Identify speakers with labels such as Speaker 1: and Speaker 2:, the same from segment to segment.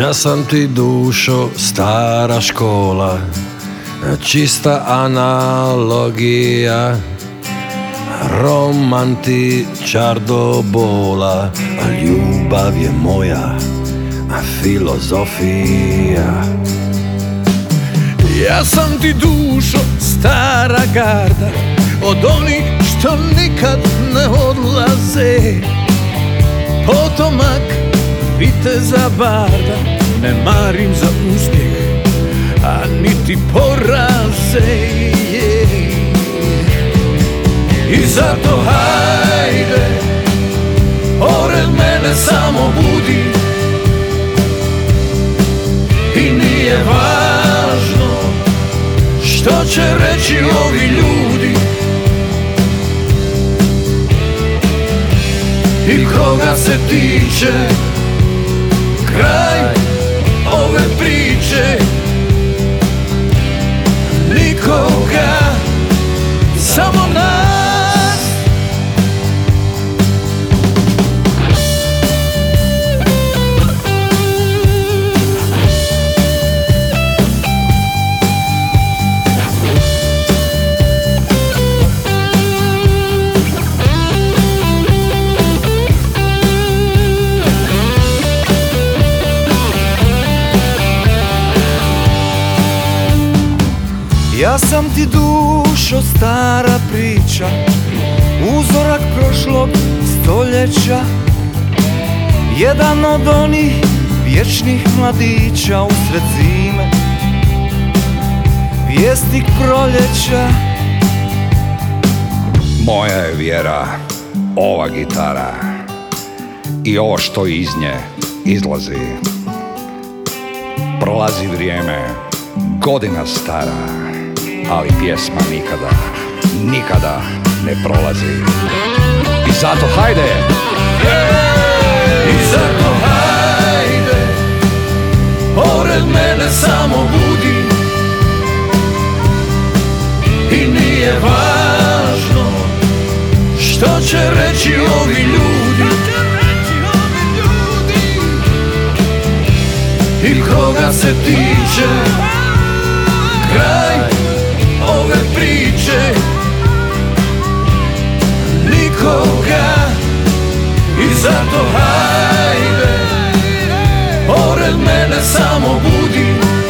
Speaker 1: Ja sam ti dušo stara škola, čista analogija, romantičar do bola, a ljubav je moja filozofija. Ja sam ti dušo stara garda, od onih što nikad ne odlaze, potomak viteza barda, ne marim za uspjeh, a niti poraze. I zato hajde, pored mene samo budi, i nije važno što će reći ovi ljudi i koga se tiče kraj ove priče. Nikoga, samo nas.
Speaker 2: Ja sam ti dušo stara priča, uzorak prošlog stoljeća, jedan od onih vječnih mladića usred zime, vjesnik proljeća.
Speaker 3: Moja je vjera ova gitara i ovo što iz nje izlazi. Prolazi vrijeme, godina stara, ali pjesma nikada, nikada ne prolazi. I zato hajde!
Speaker 1: I zato hajde, pored mene samo budi, i nije važno što će reći ovi ljudi i koga se tiče kraj ove priče. Nikoga, i zato hajde, pored mene samo budi,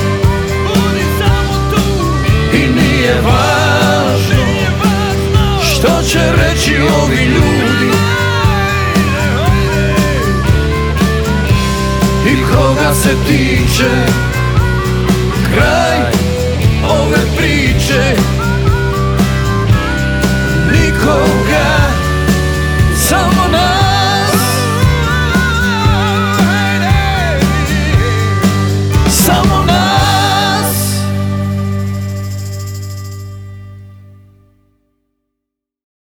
Speaker 1: i nije važno što će reći ovi ljudi i koga se tiče kraj ove priče. Nikoga,